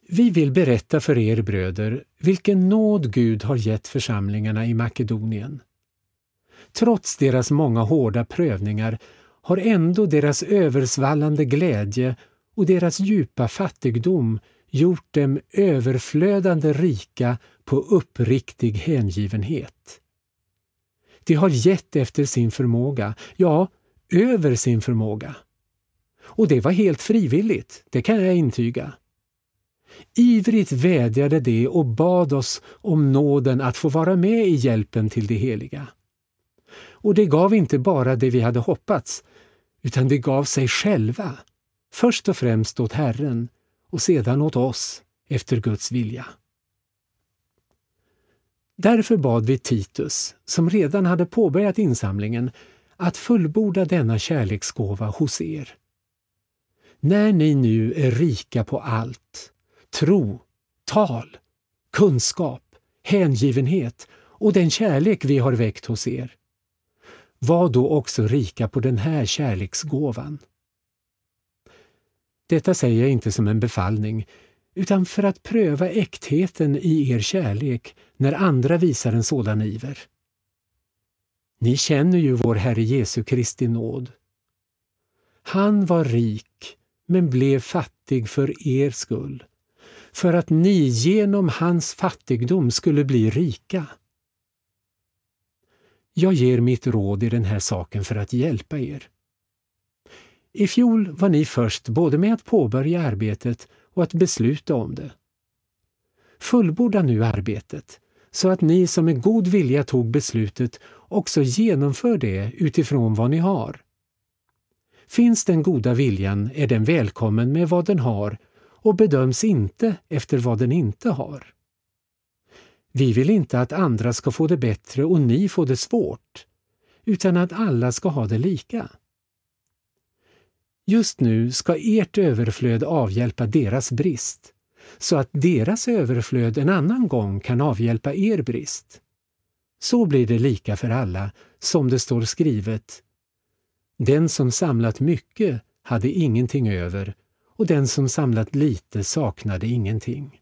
Vi vill berätta för er bröder vilken nåd Gud har gett församlingarna i Makedonien. Trots deras många hårda prövningar har ändå deras översvallande glädje och deras djupa fattigdom gjort dem överflödande rika på uppriktig hängivenhet. De har gett efter sin förmåga, ja, över sin förmåga. Och det var helt frivilligt, det kan jag intyga. Ivrigt vädjade de och bad oss om nåden att få vara med i hjälpen till de heliga. Och det gav inte bara det vi hade hoppats, utan det gav sig själva, först och främst åt Herren och sedan åt oss efter Guds vilja. Därför bad vi Titus, som redan hade påbörjat insamlingen, att fullborda denna kärleksgåva hos er. När ni nu är rika på allt, tro, tal, kunskap, hängivenhet och den kärlek vi har väckt hos er, var då också rika på den här kärleksgåvan. Detta säger jag inte som en befallning, utan för att pröva äktheten i er kärlek när andra visar en sådan iver. Ni känner ju vår Herre Jesu Kristi nåd. Han var rik, men blev fattig för er skull, för att ni genom hans fattigdom skulle bli rika. Jag ger mitt råd i den här saken för att hjälpa er. I fjol var ni först både med att påbörja arbetet och att besluta om det. Fullborda nu arbetet, så att ni som med god vilja tog beslutet också genomför det utifrån vad ni har. Finns den goda viljan är den välkommen med vad den har och bedöms inte efter vad den inte har. Vi vill inte att andra ska få det bättre och ni får det svårt, utan att alla ska ha det lika. Just nu ska ert överflöd avhjälpa deras brist, så att deras överflöd en annan gång kan avhjälpa er brist. Så blir det lika för alla, som det står skrivet. Den som samlat mycket hade ingenting över, och den som samlat lite saknade ingenting.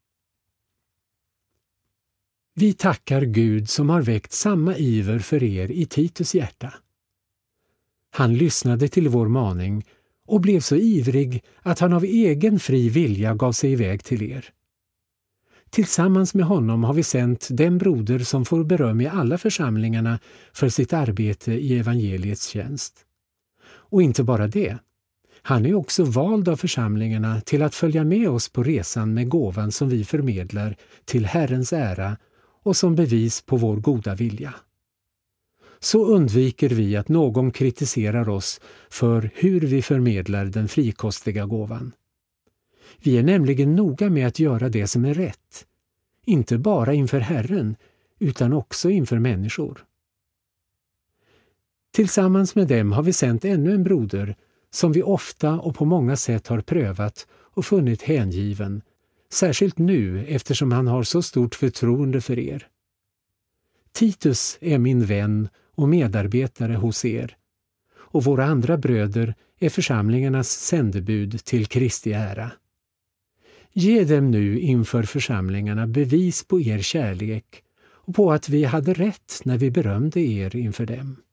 Vi tackar Gud som har väckt samma iver för er i Titus hjärta. Han lyssnade till vår maning och blev så ivrig att han av egen fri vilja gav sig iväg till er. Tillsammans med honom har vi sänt den broder som får beröm i alla församlingarna för sitt arbete i evangeliets tjänst. Och inte bara det. Han är också vald av församlingarna till att följa med oss på resan med gåvan som vi förmedlar till Herrens ära och som bevis på vår goda vilja. Så undviker vi att någon kritiserar oss för hur vi förmedlar den frikostiga gåvan. Vi är nämligen noga med att göra det som är rätt, inte bara inför Herren utan också inför människor. Tillsammans med dem har vi sänt ännu en broder som vi ofta och på många sätt har prövat och funnit hängiven, särskilt nu eftersom han har så stort förtroende för er. Titus är min vän och medarbetare hos er, och våra andra bröder är församlingarnas sändebud till Kristi ära. Ge dem nu inför församlingarna bevis på er kärlek och på att vi hade rätt när vi berömde er inför dem.